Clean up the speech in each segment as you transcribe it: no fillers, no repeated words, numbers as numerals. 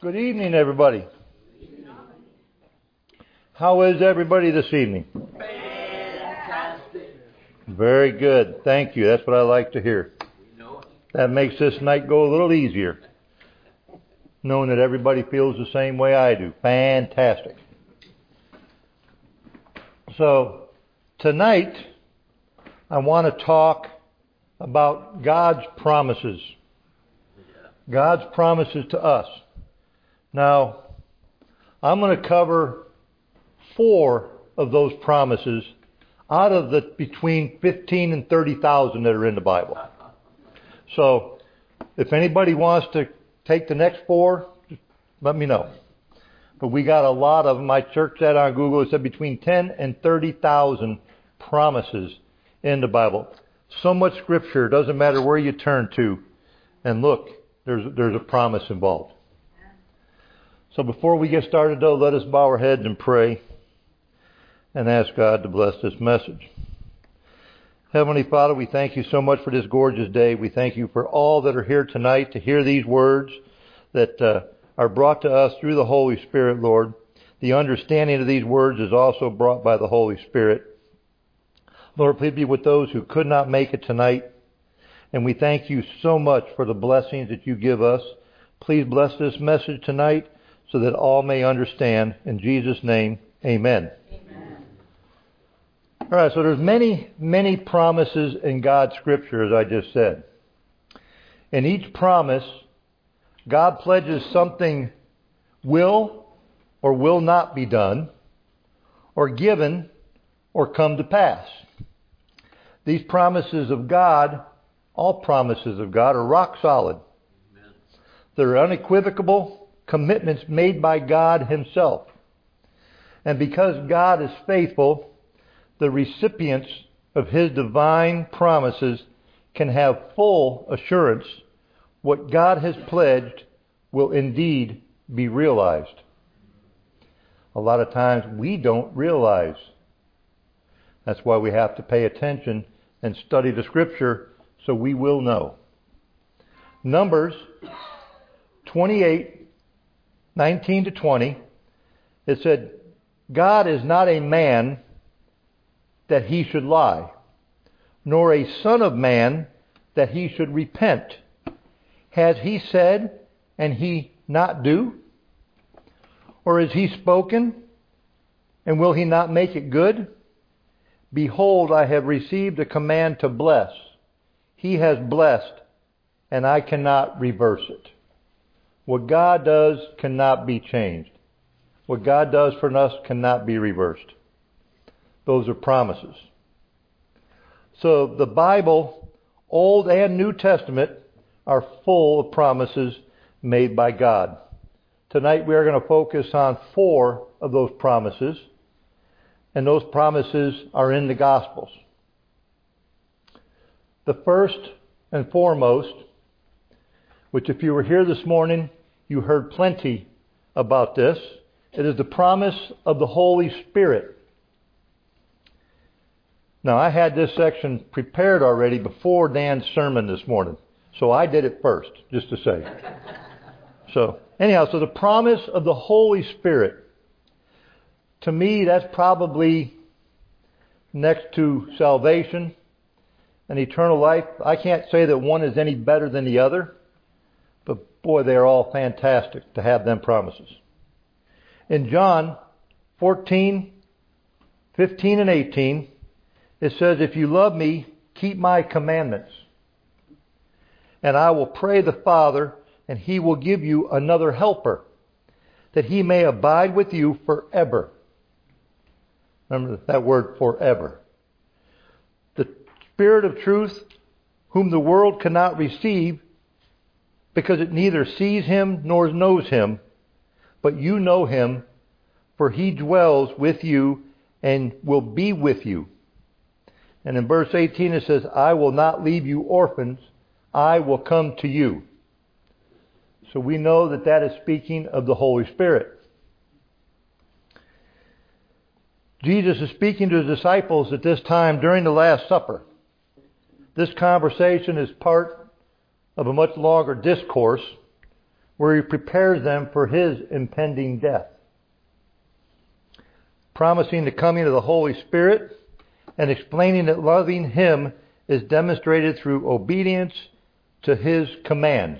Good evening, everybody. How is everybody this evening? Fantastic. Very good. Thank you. That's what I like to hear. That makes this night go a little easier, knowing that everybody feels the same way I do. Fantastic. So, tonight, I want to talk about God's promises. God's promises to us. Now, I'm going to cover 4 of those promises out of the between 15 and 30,000 that are in the Bible. So, if anybody wants to take the next 4, just let me know. But we got a lot of them. My church said on Google, it said between 10 and 30,000 promises in the Bible. So much scripture, doesn't matter where you turn to and look, there's a promise involved. So before we get started though, let us bow our heads and pray and ask God to bless this message. Heavenly Father, we thank you so much for this gorgeous day. We thank you for all that are here tonight to hear these words that are brought to us through the Holy Spirit, Lord. The understanding of these words is also brought by the Holy Spirit. Lord, please be with those who could not make it tonight. And we thank you so much for the blessings that you give us. Please bless this message tonight so that all may understand. In Jesus' name, amen. Amen. All right, so there's many, many promises in God's Scripture, as I just said. In each promise, God pledges something will or will not be done, or given, or come to pass. These promises of God, all promises of God, are rock solid. Amen. They're unequivocal commitments made by God Himself. And because God is faithful, the recipients of His divine promises can have full assurance what God has pledged will indeed be realized. A lot of times we don't realize. That's why we have to pay attention and study the Scripture so we will know. Numbers 28:19-20, it said, God is not a man that He should lie, nor a son of man that He should repent. Has He said, and He not do? Or has He spoken, and will He not make it good? Behold, I have received a command to bless. He has blessed, and I cannot reverse it. What God does cannot be changed. What God does for us cannot be reversed. Those are promises. So the Bible, Old and New Testament, are full of promises made by God. Tonight we are going to focus on 4 of those promises, and those promises are in the Gospels. The first and foremost, which if you were here this morning, you heard plenty about this. It is the promise of the Holy Spirit. Now, I had this section prepared already before Dan's sermon this morning. So I did it first, just to say. So, anyhow, so the promise of the Holy Spirit. To me, that's probably next to salvation and eternal life. I can't say that one is any better than the other. But boy, they are all fantastic to have them promises. In John 14:15 and 18, it says, if you love me, keep my commandments. And I will pray the Father, and He will give you another helper, that He may abide with you forever. Remember that word, forever. The Spirit of truth, whom the world cannot receive, because it neither sees Him nor knows Him, but you know Him, for He dwells with you and will be with you. And in verse 18 it says, I will not leave you orphans, I will come to you. So we know that that is speaking of the Holy Spirit. Jesus is speaking to His disciples at this time during the Last Supper. This conversation is part of a much longer discourse where he prepares them for his impending death, promising the coming of the Holy Spirit and explaining that loving him is demonstrated through obedience to his commands.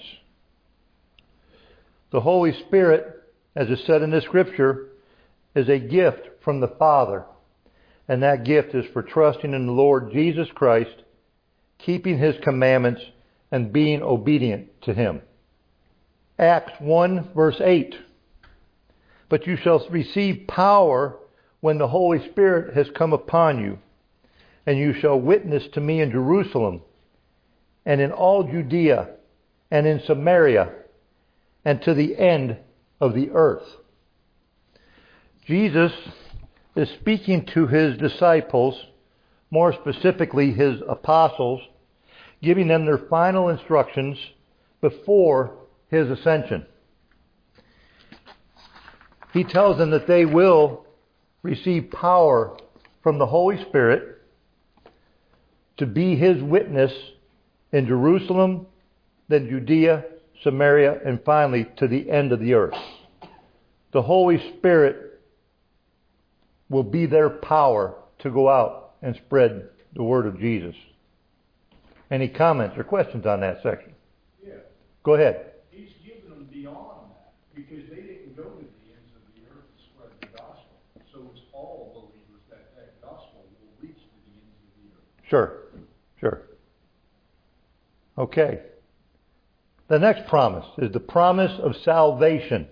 The Holy Spirit, as is said in the Scripture, is a gift from the Father, and that gift is for trusting in the Lord Jesus Christ, keeping his commandments, and being obedient to him. Acts 1 verse 8. But you shall receive power when the Holy Spirit has come upon you, and you shall witness to me in Jerusalem, and in all Judea, and in Samaria, and to the end of the earth. Jesus is speaking to his disciples, more specifically his apostles, giving them their final instructions before his ascension. He tells them that they will receive power from the Holy Spirit to be his witness in Jerusalem, then Judea, Samaria, and finally to the end of the earth. The Holy Spirit will be their power to go out and spread the word of Jesus. Any comments or questions on that section? Yeah. Go ahead. He's given them beyond that because they didn't go to the ends of the earth to spread the gospel. So it's all believers that gospel will reach to the ends of the earth. Sure. Okay. The next promise is the promise of salvation.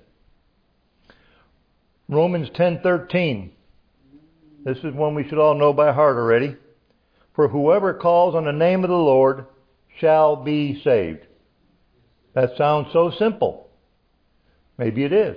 Romans 10:13. This is one we should all know by heart already. For whoever calls on the name of the Lord shall be saved. That sounds so simple. Maybe it is.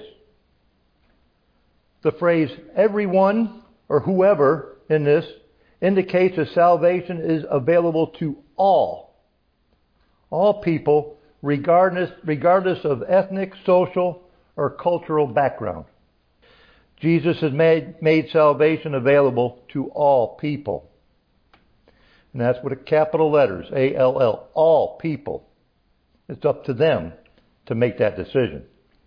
The phrase everyone or whoever in this indicates that salvation is available to all people, regardless of ethnic, social, or cultural background. Jesus has made salvation available to all people. And that's with capital letters, A-L-L, all people. It's up to them to make that decision.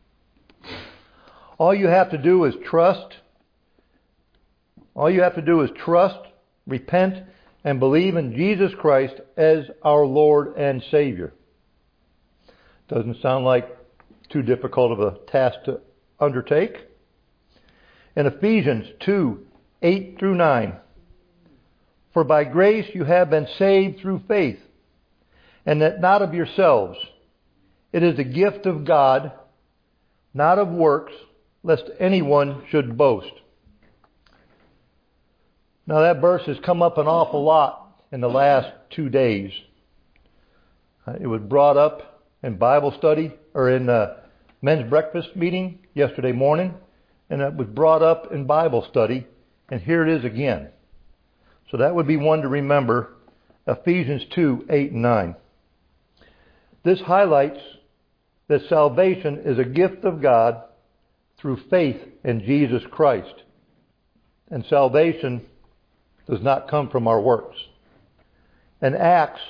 All you have to do is trust. All you have to do is trust, repent, and believe in Jesus Christ as our Lord and Savior. Doesn't sound like too difficult of a task to undertake. In Ephesians 2:8-9, for by grace you have been saved through faith, and that not of yourselves. It is a gift of God, not of works, lest anyone should boast. Now that verse has come up an awful lot in the last 2 days. It was brought up in Bible study, or in the men's breakfast meeting yesterday morning, and it was brought up in Bible study, and here it is again. So that would be one to remember, Ephesians 2:8-9. This highlights that salvation is a gift of God through faith in Jesus Christ. And salvation does not come from our works. In Acts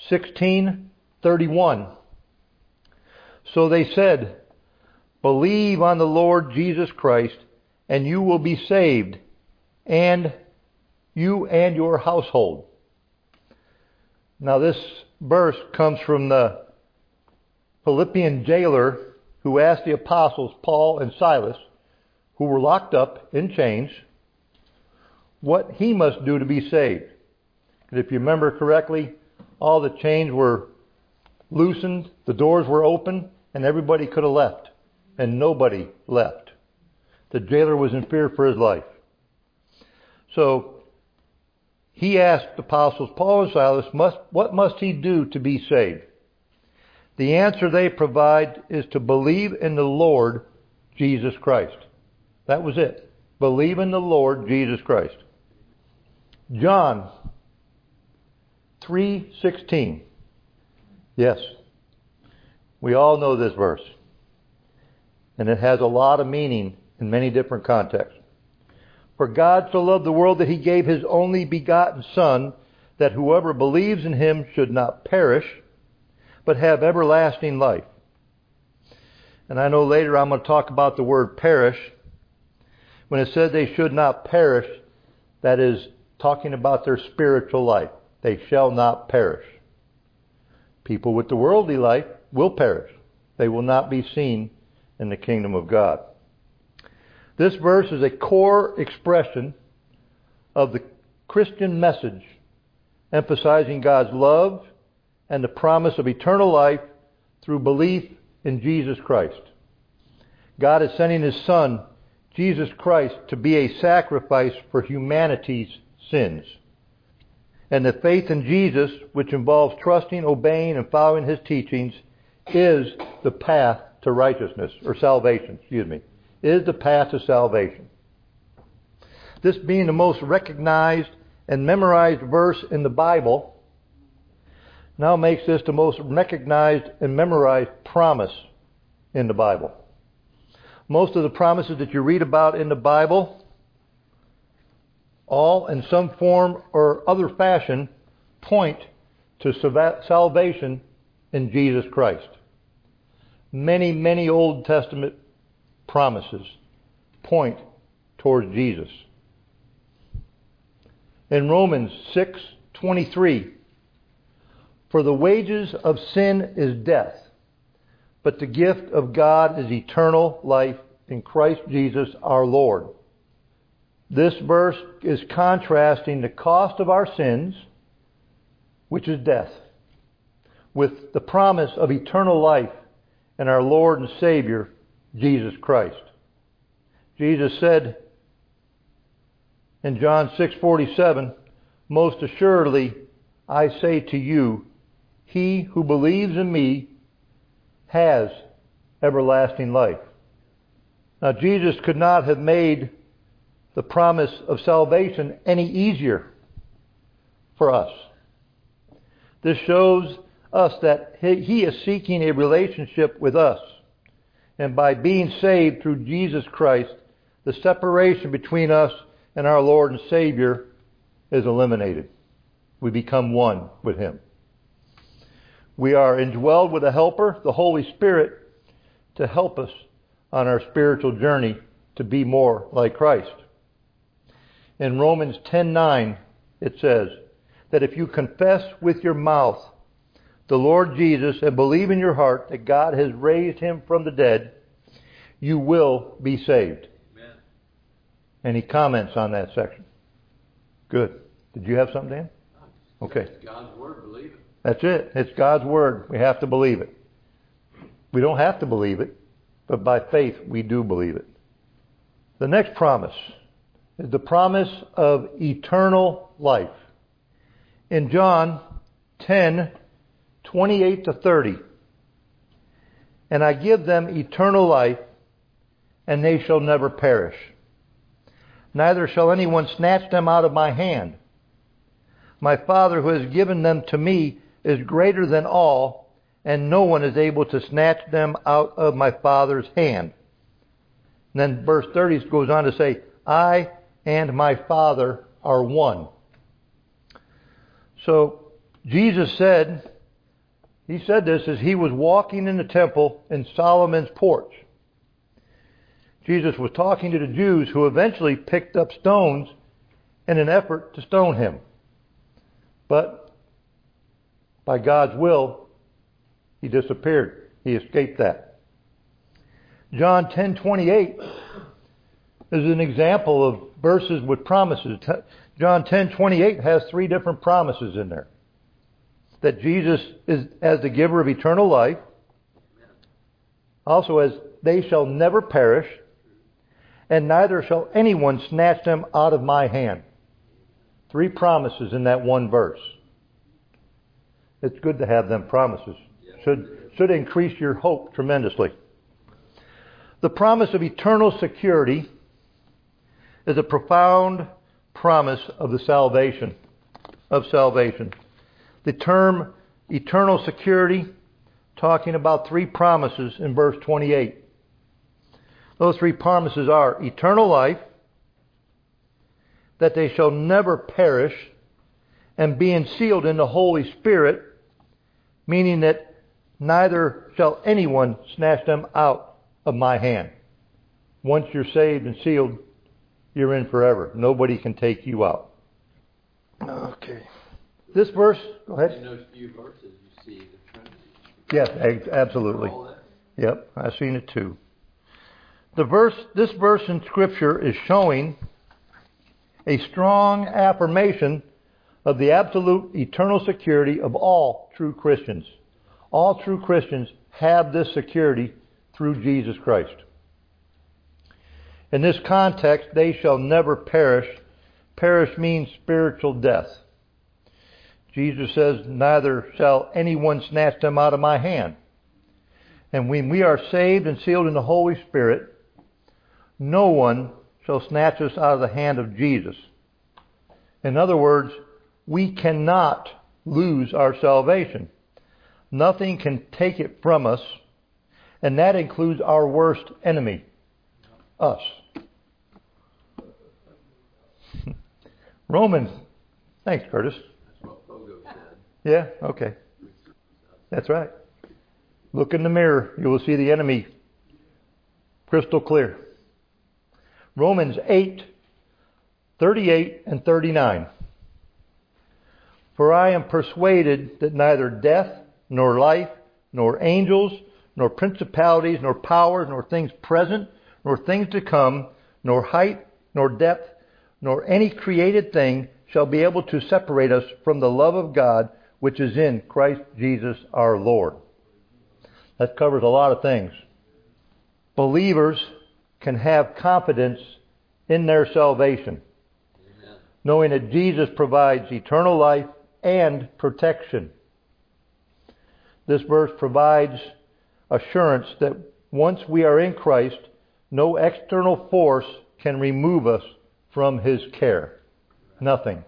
16:31, so they said, believe on the Lord Jesus Christ, and you will be saved, and you and your household. Now this verse comes from the Philippian jailer who asked the apostles, Paul and Silas, who were locked up in chains, what he must do to be saved. And if you remember correctly, all the chains were loosened, the doors were open, and everybody could have left. And nobody left. The jailer was in fear for his life. So he asked the apostles Paul and Silas, what must he do to be saved? The answer they provide is to believe in the Lord Jesus Christ. That was it. Believe in the Lord Jesus Christ. John 3:16. Yes, we all know this verse. And it has a lot of meaning in many different contexts. For God so loved the world that he gave his only begotten Son, that whoever believes in him should not perish, but have everlasting life. And I know later I'm going to talk about the word perish. When it says they should not perish, that is talking about their spiritual life. They shall not perish. People with the worldly life will perish. They will not be seen in the kingdom of God. This verse is a core expression of the Christian message, emphasizing God's love and the promise of eternal life through belief in Jesus Christ. God is sending His Son, Jesus Christ, to be a sacrifice for humanity's sins. And the faith in Jesus, which involves trusting, obeying, and following His teachings, is the path to righteousness, or salvation, is the path to salvation. This being the most recognized and memorized verse in the Bible, now makes this the most recognized and memorized promise in the Bible. Most of the promises that you read about in the Bible, all in some form or other fashion, point to salvation in Jesus Christ. Many, many Old Testament promises point towards Jesus. In Romans 6:23, for the wages of sin is death, but the gift of God is eternal life in Christ Jesus our Lord. This verse is contrasting the cost of our sins, which is death, with the promise of eternal life in our Lord and Savior, Jesus Christ. Jesus said in John 6:47, most assuredly I say to you, he who believes in me has everlasting life. Now, Jesus could not have made the promise of salvation any easier for us. This shows us that He is seeking a relationship with us. And by being saved through Jesus Christ, the separation between us and our Lord and Savior is eliminated. We become one with Him. We are indwelled with a helper, the Holy Spirit, to help us on our spiritual journey to be more like Christ. In Romans 10:9, it says that if you confess with your mouth the Lord Jesus and believe in your heart that God has raised Him from the dead, you will be saved. Amen. And he comments on that section. Good. Did you have something, Dan? Okay. It's God's Word, believe it. That's it. It's God's Word. We have to believe it. We don't have to believe it, but by faith we do believe it. The next promise is the promise of eternal life. In John 10:28-30, and I give them eternal life, and they shall never perish. Neither shall anyone snatch them out of my hand. My Father who has given them to me is greater than all, and no one is able to snatch them out of my Father's hand. And then verse 30 goes on to say, I and my Father are one. So Jesus said, He said this as He was walking in the temple in Solomon's porch. Jesus was talking to the Jews who eventually picked up stones in an effort to stone Him. But by God's will, He disappeared. He escaped that. John 10:28 is an example of verses with promises. John 10:28 has 3 different promises in there. That Jesus is as the giver of eternal life. Also as they shall never perish, and neither shall anyone snatch them out of my hand. 3 promises in that one verse. It's good to have them promises. Should increase your hope tremendously. The promise of eternal security is a profound promise of the salvation. The term eternal security, talking about 3 promises in verse 28. Those 3 promises are eternal life, that they shall never perish, and being sealed in the Holy Spirit, meaning that neither shall anyone snatch them out of my hand. Once you're saved and sealed, you're in forever. Nobody can take you out. Okay. This verse, go ahead. In those few verses, you see the Trinity. Yes, absolutely. Yep, I've seen it too. This verse in Scripture is showing a strong affirmation of the absolute eternal security of all true Christians. All true Christians have this security through Jesus Christ. In this context, they shall never perish. Perish means spiritual death. Jesus says, neither shall anyone snatch them out of my hand. And when we are saved and sealed in the Holy Spirit, no one shall snatch us out of the hand of Jesus. In other words, we cannot lose our salvation. Nothing can take it from us, and that includes our worst enemy, us. Romans, thanks Curtis. That's what Pogo said. Yeah, okay. That's right. Look in the mirror, you will see the enemy crystal clear. Romans 8:38 and 39. For I am persuaded that neither death, nor life, nor angels, nor principalities, nor powers, nor things present, nor things to come, nor height, nor depth, nor any created thing shall be able to separate us from the love of God which is in Christ Jesus our Lord. That covers a lot of things. Believers can have confidence in their salvation, Amen. knowing that Jesus provides eternal life and protection. This verse provides assurance that once we are in Christ, no external force can remove us from His care. Nothing.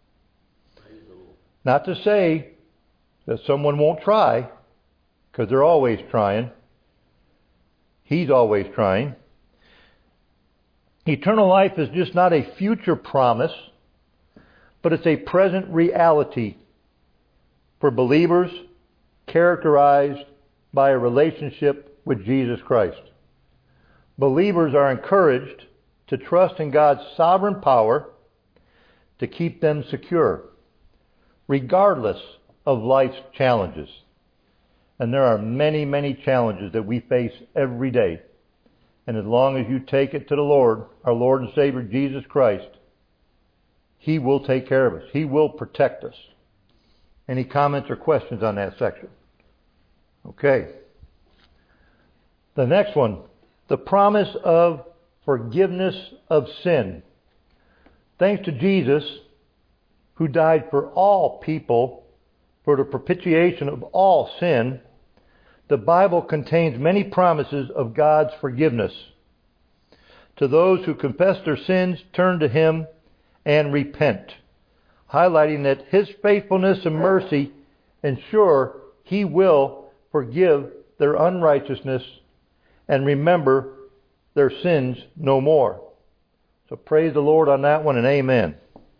Not to say that someone won't try, because they're always trying. He's always trying. Eternal life is just not a future promise, but it's a present reality for believers characterized by a relationship with Jesus Christ. Believers are encouraged to trust in God's sovereign power to keep them secure, regardless of life's challenges. And there are many, many challenges that we face every day. And as long as you take it to the Lord, our Lord and Savior Jesus Christ, He will take care of us. He will protect us. Any comments or questions on that section? Okay. The next one, the promise of forgiveness of sin. Thanks to Jesus, who died for all people for the propitiation of all sin, the Bible contains many promises of God's forgiveness to those who confess their sins, turn to Him, and repent, highlighting that His faithfulness and mercy ensure He will forgive their unrighteousness and remember their sins no more. So praise the Lord on that one, and amen.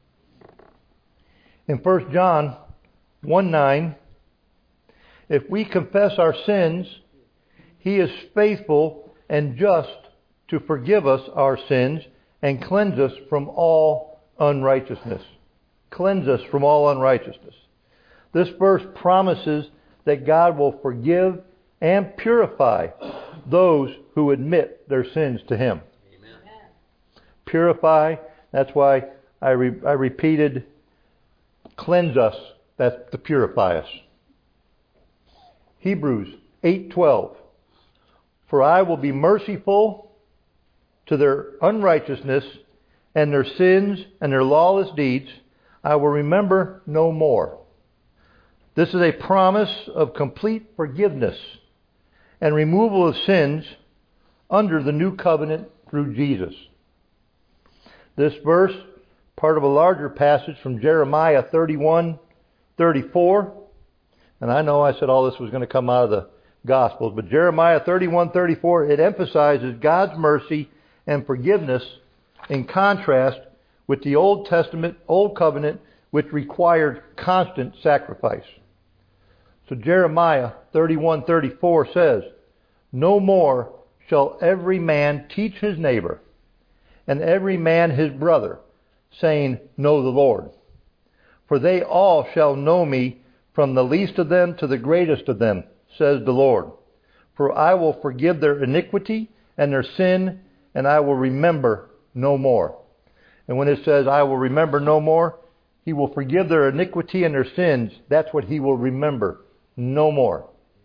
In 1 John 1:9, if we confess our sins, He is faithful and just to forgive us our sins and cleanse us from all unrighteousness. Cleanse us from all unrighteousness. This verse promises that God will forgive and purify those who admit their sins to Him. Amen. Purify, that's why I repeated, cleanse us, that's to purify us. Hebrews 8:12. For I will be merciful to their unrighteousness, and their sins and their lawless deeds I will remember no more. This is a promise of complete forgiveness and removal of sins under the new covenant through Jesus. This verse, part of a larger passage from Jeremiah 31:34. And I know I said all this was going to come out of the Gospels, but Jeremiah 31:34, it emphasizes God's mercy and forgiveness in contrast with the Old Testament, Old Covenant, which required constant sacrifice. So Jeremiah 31:34 says, no more shall every man teach his neighbor, and every man his brother, saying, Know the Lord. For they all shall know me, from the least of them to the greatest of them, says the Lord. For I will forgive their iniquity and their sin, and I will remember no more. And when it says, I will remember no more, He will forgive their iniquity and their sins. That's what He will remember no more.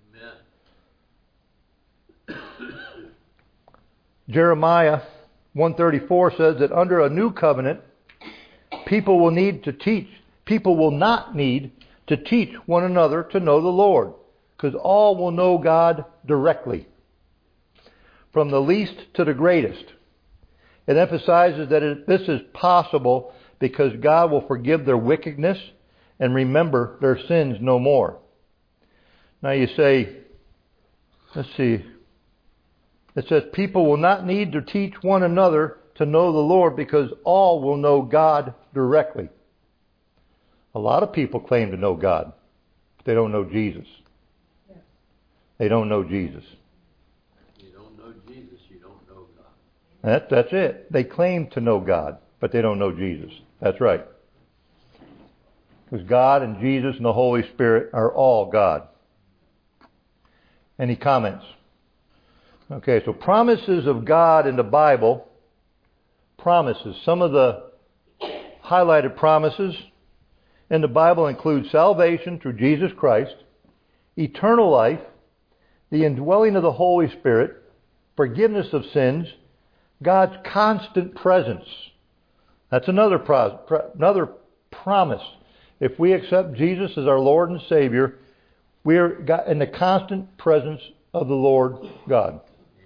Amen. Jeremiah 134 says that under a new covenant, people will not need to teach one another to know the Lord, because all will know God directly, from the least to the greatest. It emphasizes that this is possible because God will forgive their wickedness and remember their sins no more. Now you say, let's see, it says people will not need to teach one another to know the Lord because all will know God directly. A lot of people claim to know God, but they don't know Jesus. They don't know Jesus. You don't know Jesus, you don't know God. That's it. They claim to know God, but they don't know Jesus. That's right. Because God and Jesus and the Holy Spirit are all God. Any comments? Okay, so promises of God in the Bible. Promises. Some of the highlighted promises in the Bible include salvation through Jesus Christ, eternal life, the indwelling of the Holy Spirit, forgiveness of sins, God's constant presence. That's another promise. If we accept Jesus as our Lord and Savior, we are in the constant presence of the Lord God.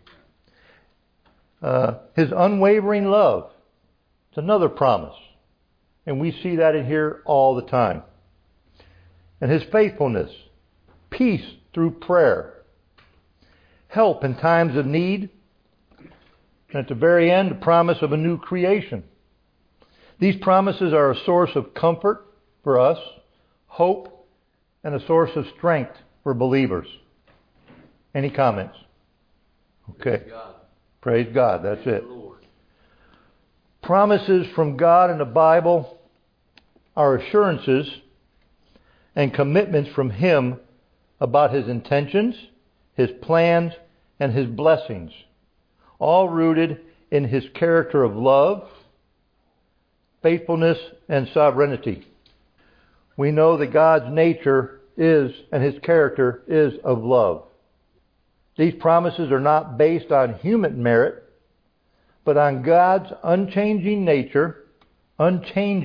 His unwavering love. It's another promise. And we see that in here all the time. And His faithfulness. Peace through prayer. Help in times of need. And at the very end, the promise of a new creation. These promises are a source of comfort for us, hope, and a source of strength for believers. Any comments? Okay. Praise God. Praise God. That's Praise it. the Lord. Promises from God in the Bible are assurances and commitments from Him about His intentions, His plans, and His blessings, all rooted in His character of love, faithfulness, and sovereignty. We know that God's nature is, and His character is of love. These promises are not based on human merit, but on God's unchanging nature, and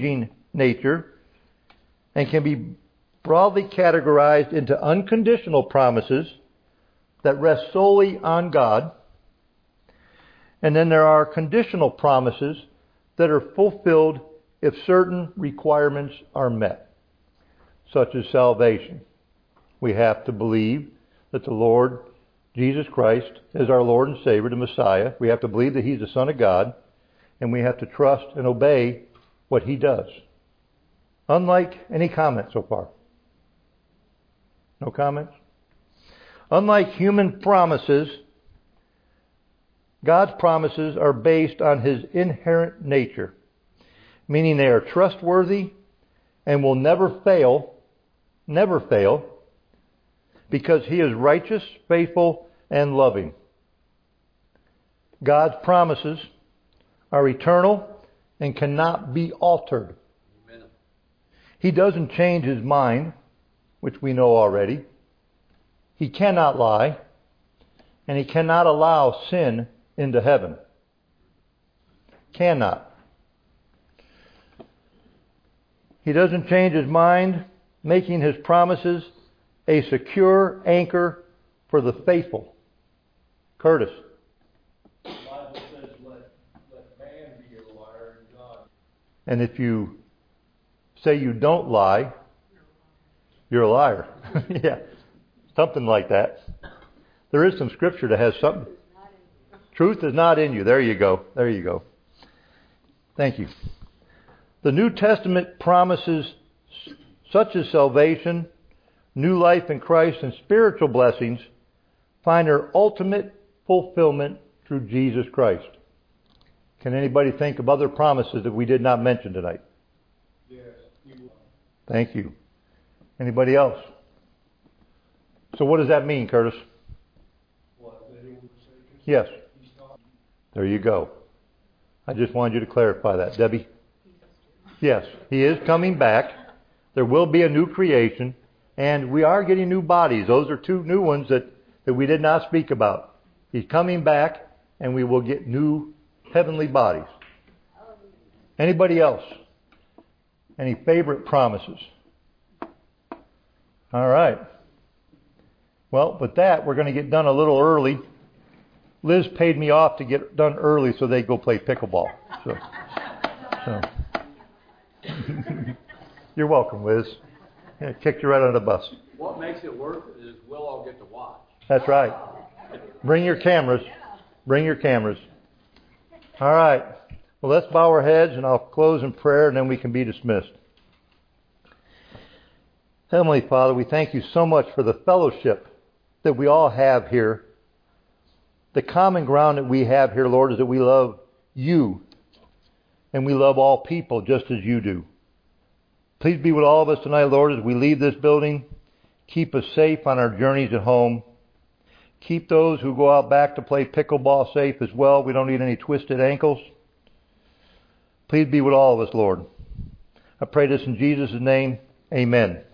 can be broadly categorized into unconditional promises that rest solely on God. And then there are conditional promises that are fulfilled if certain requirements are met, such as salvation. We have to believe that the Lord Jesus Christ is our Lord and Savior, the Messiah. We have to believe that He's the Son of God, and we have to trust and obey what He does. Unlike any comment so far? No comments? Unlike human promises, God's promises are based on His inherent nature, meaning they are trustworthy and will never fail, because He is righteous, faithful, and loving. God's promises are eternal and cannot be altered. Amen. He doesn't change His mind, which we know already. He cannot lie, and He cannot allow sin into heaven. Cannot. He doesn't change His mind, making His promises a secure anchor for the faithful. Curtis. The Bible says, let man be a liar and God. And if you say you don't lie, you're a liar. Yeah, something like that. There is some scripture that has something. Truth is not in you. There you go. There you go. Thank you. The New Testament promises such as salvation, new life in Christ, and spiritual blessings find their ultimate fulfillment through Jesus Christ. Can anybody think of other promises that we did not mention tonight? Yes, he will. Thank you. Anybody else? So what does that mean, Curtis? What, that he will forsake us? Yes. He's not. There you go. I just wanted you to clarify that. Debbie? Yes, He is coming back. There will be a new creation. And we are getting new bodies. Those are two new ones that we did not speak about. He's coming back and we will get new heavenly bodies. Anybody else? Any favorite promises? All right. Well, with that, we're going to get done a little early. Liz paid me off to get done early so they go play pickleball. So. You're welcome, Liz. Yeah, kicked you right under the bus. What makes it worth it is we'll all get to watch. That's right. Bring your cameras. Bring your cameras. All right. Well, let's bow our heads and I'll close in prayer and then we can be dismissed. Heavenly Father, we thank you so much for the fellowship that we all have here. The common ground that we have here, Lord, is that we love you and we love all people just as you do. Please be with all of us tonight, Lord, as we leave this building. Keep us safe on our journeys at home. Keep those who go out back to play pickleball safe as well. We don't need any twisted ankles. Please be with all of us, Lord. I pray this in Jesus' name. Amen.